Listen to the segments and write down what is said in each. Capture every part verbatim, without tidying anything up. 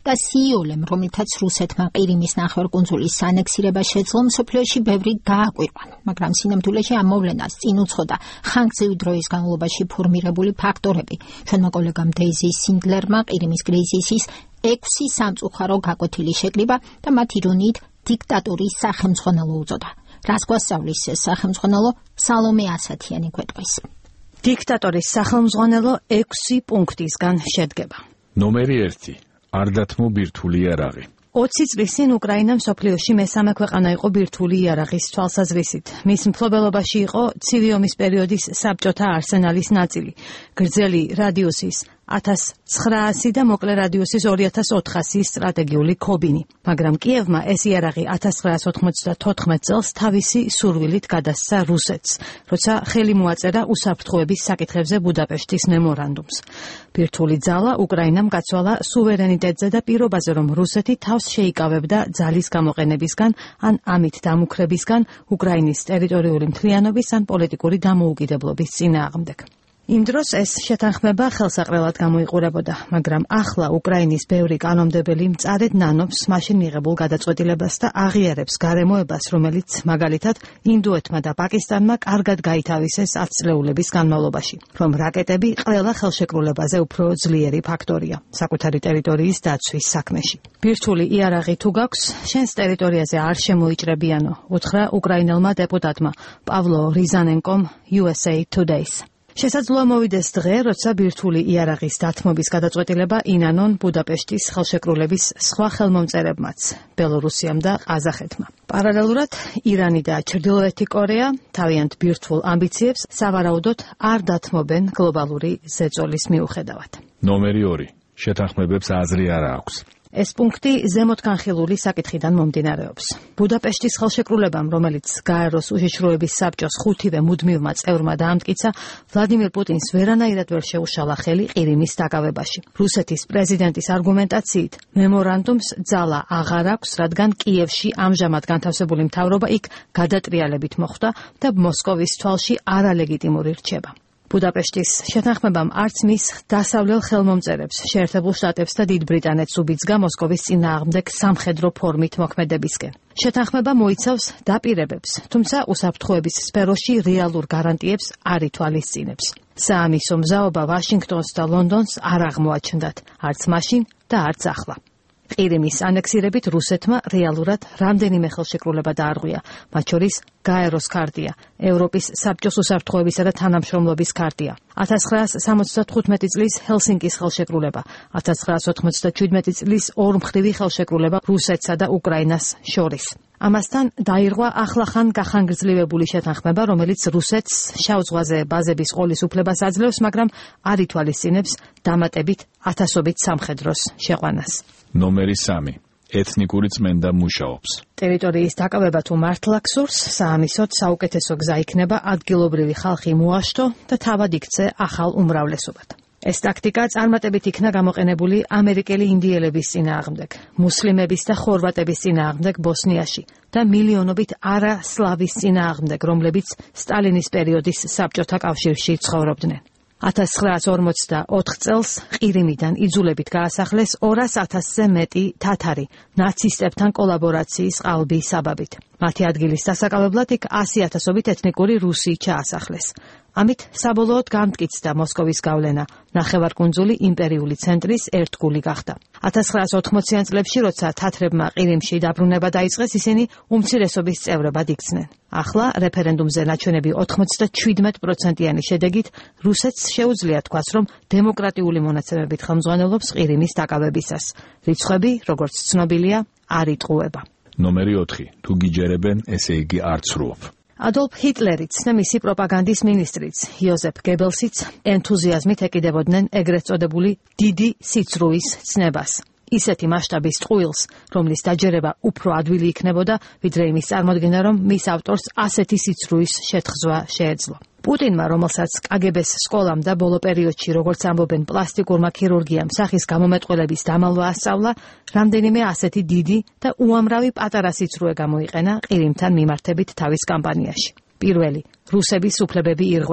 და სიოლემ, რომლითაც რუსეთმა ყირიმის ნახევარკუნძულის ანექსირება შეძლო, მსოფლიოში ბევრი გააკვირვა, მაგრამ სინამდვილეში ამ მოვლენას წინ უძღოდა ხანგრძლივი დროის განმავლობაში ფორმირებული ფაქტორები. ჩვენმა კოლეგამ დეიზი სინდლერმა ყირიმის კრიზისის ექვსი სამწუხარო გაკვეთილი შეკრიბა და მათ ირონიით დიქტატურის სახელმძღვანელო უწოდა. რას გვასწავლის ეს სახელმძღვანელო? სალომე ასათიანი გვეტყვის. დიქტატორის სახელმძღვანელო ექვსი პუნქტისგან შედგება. ნომერი ერთი. არ დათმო ბირთვული იარაღი. ოცი წლის წინ უკრაინა მსოფლიოში მესამე ქვეყანა იყო ბირთვული იარაღის თვალსაზრისით. მის მფლობელობაში იყო ცივი ომის პერიოდის საბჭოთა არსენალის ნაწილი, გრძელი რადიუსის ათას ცხრაასი და მოკლე რადიუსის ორი ათას ოთხასი სტრატეგიული ქობინი. მაგრამ კიევმა ეს იარაღი ათას ცხრაას ოცდათოთხმეტ წელს თავისი სურვილით გადასცა რუსეთს, როცა ხელი მოაწერა უსაფრთხოების საკითხებზე ბუდაპეშტის მემორანდუმს. ბირთვული ძალა უკრაინამ გაცვალა სუვერენიტეტზე და პირობაზე, რომ რუსეთი თავს შეიკავებდა ძალის გამოყენებისგან ან ამით დამუქრებისგან უკრაინის ტერიტორიული მთლიანობის ან პოლიტიკური დამოუკიდებლობის წინააღმდეგ. იმ დროს ეს შეთანხმება ხელსაყრელად გამოიყურებოდა, მაგრამ ახლა უკრაინის ბევრი კანონმდებელი მწარედ ნანობს მაშინ მიღებულ გადაწყვეტილებას და აღიარებს გარემოებას, რომელიც მაგალითად ინდოეთმა და პაკისტანმა კარგად გაითავისეს ათ წლეულების განმავლობაში, რომ რაკეტები ყველა ხელშეკრულებაზე უფრო ძლიერი ფაქტორია საკუთარი ტერიტორიის დაცვის საქმეში. ბირთვული იარაღი თუ გაქვს, შენს ტერიტორიაზე არ შემოიჭრებიანო, უთხრა უკრაინელმა დეპუტატმა პავლო რიზანენკომ U S A Today-ს. შესაძლოა მოვიდეს დღე, როცა ბირთვული იარაღის დათმობის გადაწყვეტილება ინანონ ბუდაპეშტის ხელშეკრულების სხვა ხელმომწერებმაც, ბელორუსიამ და ყაზახეთმა. პარალელურად ირანი და ჩრდილოეთი კორეა თავიანთ ბირთვულ ამბიციებს სავარაუდოდ არ დათმობენ გლობალური ზეწოლის მიუხედავად. ნომერი ორი. შეთანხმებებს აზრი არ აქვს. ეს პუნქტი ზემოთ განხილული საკითხიდან მომდინარეობს. ბუდაპეშტის ხელშეკრულებამ, რომელიც გაეროს უშიშროების საბჭოს ხუთივე მუდმივმა წევრმა დაამტკიცა, ვლადიმირ პუტინს ვერანაირად ვერ შეუშალა ხელი ყირიმის დაკავებაში. რუსეთის პრეზიდენტის არგუმენტაციით, მემორანდუმს ძალა აღარ აქვს, რადგან კიევში ამჟამად განთავსებული მთავრობა იქ გადატრიალებით მოხვდა და მოსკოვის თვალში არალეგიტიმური რჩება. ბუდაპეშტის შეთანხმებამ არც მის დასავლელ ხელმომწერებს, შეერთებულ შტატებს და დიდ ბრიტანეთს უბიძგა მოსკოვის წინააღმდეგ სამხედრო ფორმით მოქმედებისკენ. შეთანხმება მოიცავს დაპირებებს, თუმცა უსაფრთხოების სფეროში რეალურ გარანტიებს არ ითვალისწინებს. საამისო მზაობა ვაშინგტონს და ლონდონს არ აღმოაჩნდათ, არც მაშინ და არც ახლა. ყირიმის ანექსირებით რუსეთმა რეალურად რამდენიმე ხელშეკრულება დაარღვია, მათ შორის გაეროს ქარტია, ევროპის საბჭოს უსაფრთხოებისა და თანამშრომლობის ქარტია, ათას ცხრაას სამოცდათხუთმეტი წლის ჰელსინკის ხელშეკრულება, ათას ცხრაას ოცდაშვიდმეტი წლის ორმხრივი ხელშეკრულება რუსეთსა და უკრაინას შორის. ამასთან დაირღვა ახლახან გახანგრძლივებული შეთანხმება, რომელიც რუსეთს შავ ზღვაზე ბაზების ყოლის უფლებას აძლევს, მაგრამ არ ითვალისწინებს დამატებით ათასობით სამხედროს შეყვანას. ნომერი სამი. ეთნიკური წმენდა მუშაობს. ტერიტორიის დაკავება თუ მართლა გსურს, საამისოდ საუკეთესო გზა იქნება ადგილობრივი ხალხი მოაშთო და თავად იქცე ახალ უმრავლესობად. ეს ტაქტიკა წარმატებით იქნა გამოყენებული ამერიკელი ინდიელების წინააღმდეგ, მუსლიმების და ხორვატების წინააღმდეგ ბოსნიაში და მილიონობით არა სლავის წინააღმდეგ, რომლებიც სტალინის პერიოდის საბჭოთა კავშირში ცხოვრობდნენ. ათას ცხრაას ორმოცდაოთხ წელს ყირიმიდან იძულებით გაასახლეს ორას ათასზე მეტი თათარი ნაცისტებთან კოლაბორაციის ყალბის საბაბით. მათი ადგილის დასაკავებლად იქ ასი ათასობით ეთნიკური რუსი ჩაასახლეს. ამით საბოლოოდ გამტკიცდა მოსკოვის გავლენა, ნახევარკუნძული იმპერიული ცენტრის ერთგული გახდა. ათას ცხრაას ოთხმოციან წლებში, როცა თათრებმა ყირიმში დაბრუნება დაიწყეს, ისინი უმცირესობის წევრებად იქცნენ. ახლა რეფერენდუმზე ნაჩვენები ოთხმოცდაშვიდმეტ პროცენტიანი შედეგით რუსეთს შეუძლია თქვას, რომ დემოკრატიული მონაცემებით ხელმძღვანელობს ყირიმის დაკავებისას. რიცხვები, როგორც ცნობილია, არ იტყუება. ნომერი ოთხი. თუ გიჯერებენ, ესე იგი არ ცრუობ. ადოლფ ჰიტლერიც და მისი პროპაგანდის მინისტრიც, იოზეფ გებელსიც ენთუზიაზმით ეკიდებოდნენ ეგრეთ წოდებული დიდი სიცრუის ცნებას. ისეთი მასშტაბის ტყუილს, რომლის დაჯერება უფრო ადვილი იქნებოდა, ვიდრე იმის წარმოდგენა, რომ მის ავტორს ასეთი სიცრუის შეთხზვა შეეძლო. პუტინმა, რომელსაც კაგებეს სკოლამ და ბოლო პერიოდში, როგორც ამბობენ, პლასტიკურმა ქირურგიამ სახის გამომეტყველების დამალვა ასწავლა, რამდენიმე ასეთი დიდი და უამრავი პატარა სიცრუე გამოიყენა ყირიმთან მიმართებით თავის კამპანიაში. პირველი, რუსების უფლებები ირღვევა.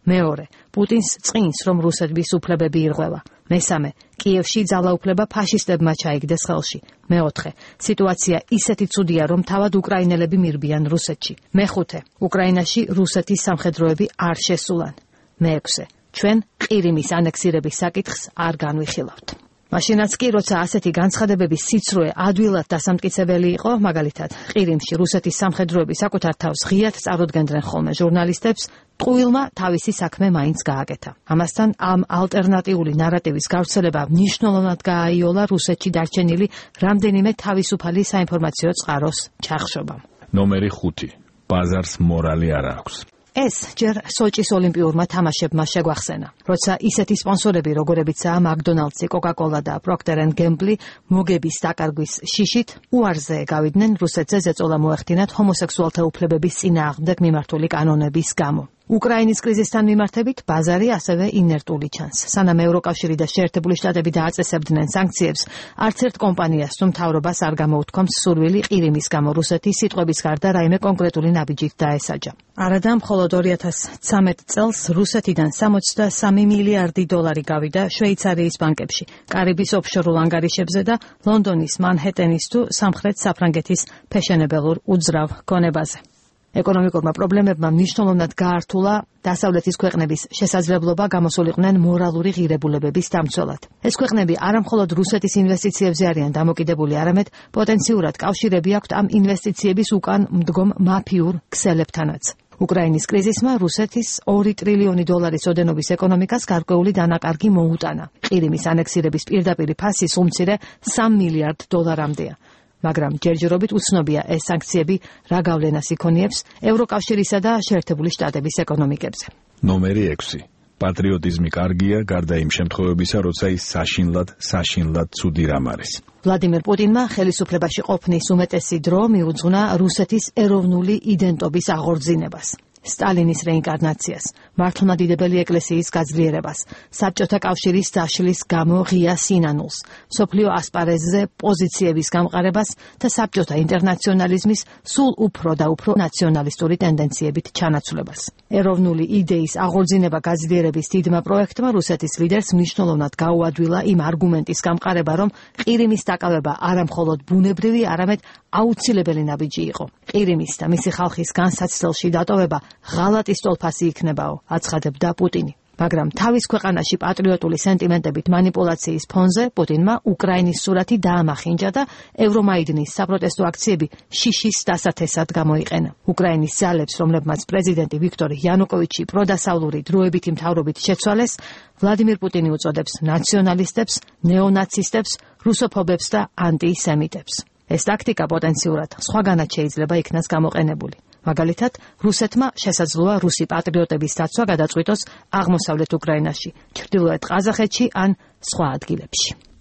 მეორე, პუტინს წინს, რომ რუსეთის უფლებები ირღვევა. მესამე, კიევში ძალაუფლება ფაშისტებმა ჩაიგდეს ხელში. მეოთხე, სიტუაცია ისეთი ცუდია, რომ თავად უკრაინელები მირბიან რუსეთში. მეხუთე, უკრაინაში რუსეთის სამხედროები არ შესულან. მეექვსე, ჩვენ ყირიმის ანექსირების საკითხს არ განვიხილავთ. მაშინაც კი, როცა ასეთი განცხადებების სიცრუე ადვილად დასამტკიცებელი იყო, მაგალითად, ყირიმში რუსეთის სამხედროები საკუთარ თავს ღიად წარუდგენდნენ ხოლმე ჟურნალისტებს, ტყუილმა თავისი საქმე მაინც გააკეთა. ამასთან ამ ალტერნატიული ნარატივის გავრცელება მნიშვნელოვნად გააიოლა რუსეთში დარჩენილი რამდენიმე თავისუფალი საინფორმაციო წყაროს ჩახშობამ. ნომერი ხუთი. ბაზარს მორალი არ აქვს. ეს ჯერ სოჭის ოლიმპიურმა თამაშებმა შეგვახსენა, როცა ისეთი სპონსორები, როგორებიცაა მაკდონალდსი, კოკა-კოლა და პროქტერ ენდ გემბლი, მოგების დაკარგვის შიშით უარზე გავიდნენ რუსეთზე ზეწოლა მოეხდინათ ჰომოსექსუალთა უფლებების წინააღმდეგ მიმართული კანონების გამო. უკრაინის კრიზისთან მიმართებით ბაზარი ასევე ინერტული ჩანს. სანამ ევროკავშირი და შეერთებული შტატები დააწესებდნენ სანქციებს, არც ერთ კომპანიას თუ მთავრობას არ გამოუთქვამს სურვილი ყირიმის გამო რუსეთის სიტყვების გარდა რაიმე კონკრეტული ნაბიჯით დაესაჯა. არადა მხოლოდ ორი ათას ცხრამეტ წელს რუსეთიდან სამოცდა სამი მილიარდი დოლარი გავიდა შვეიცარიის ბანკებში, კარიბის ოფშორულ ანგარიშებზე და ლონდონის მანჰეტენის თუ სამხრეთ საფრანგეთის ფეშენებელურ უძრავ გონებაზე. ეკონომიკურმა პრობლემებმა მნიშვნელოვნად გაართულა დასავლეთის ქვეყნების შესაძლებლობა გამოსულიყვნენ მორალური ღირებულებების დამცველად. ეს ქვეყნები არა მხოლოდ რუსეთის ინვესტიციებზე არიან დამოკიდებული, არამედ პოტენციურად კავშირები აქვთ ამ ინვესტიციების უკან მდგომ მაფიურ ქსელებთანაც. უკრაინის კრიზისმა რუსეთის ორი ტრილიონი დოლარის ოდენობის ეკონომიკას გარკვეული დანაკარგი მოუტანა. ყირიმის ანექსირების პირდაპირი ფასი სულ მცირე სამ მილიარდ დოლარამდეა. მაგრამ ჯერჯერობით უცნობია ეს სანქციები რა გავლენას იქონიებს ევროკავშირისა და შეერთებული შტატების ეკონომიკებზე. ნომერი ექვსი. პატრიოტიზმი კარგია, გარდა იმ შემთხვევებისა, როცა ის საშინლად, საშინლად ცუდი რამ არის. ვლადიმერ პუტინმა ხელისუფლებაში ყოფნის უმეტესი დრო მიუძღვნა რუსეთის ეროვნული იდენტობის აღორძინებას. სტალინის რეინკარნაციას, მართლმადიდებელი ეკლესიის გაძლიერებას, საბჭოთა კავშირის დაშლის გამო ღია სინანულს, მსოფლიო ასპარეზზე პოზიციების გამყარებას და საბჭოთა ინტერნაციონალიზმის სულ უფრო და უფრო ნაციონალისტური ტენდენციებით ჩანაცვლებას. ეროვნული იდეის აღორძინება გაძლიერების დიდმა პროექტმა რუსეთის ლიდერს მნიშვნელოვნად გაუადვილა იმ არგუმენტის გამყარება, რომ ყირიმის დაკავება არა მხოლოდ ბუნებრივი, არამედ აუცილებელი ნაბიჯი იყო. ყირიმის და მისი ხალხის განსაცდელში დატოვება ღალატის ტოლფასი იქნებაო, აცხადებდა პუტინი. მაგრამ თავის ქვეყანაში პატრიოტული სენტიმენტებით манипуляციის ფონზე პუტინმა უკრაინის სურათი დაამახინჯა და ევრომაიდნის საპროტესტო აქციები შიშის დასათესად გამოიყენა. უკრაინის ძალებს, რომლებმაც პრეზიდენტი ვიქტორ იანუკოვიჩი პროდასავლური დროებითი მთავრობით შეცვალეს, ვლადიმირ პუტინი უწოდებს ნაციონალისტებს, ნეონაცისტებს, რუსოფობებს და ანტისემიტებს. ეს ტაქტიკა პოტენციურად სხვაგანაც შეიძლება იქნას გამოყენებული. მაგალითად, რუსეთმა შესაძლოა რუსი პატრიოტების დაცვა გადაწყვიტოს აღმოსავლეთ უკრაინაში, ჩრდილოეთ ყაზახეთში ან სხვა ადგილებში.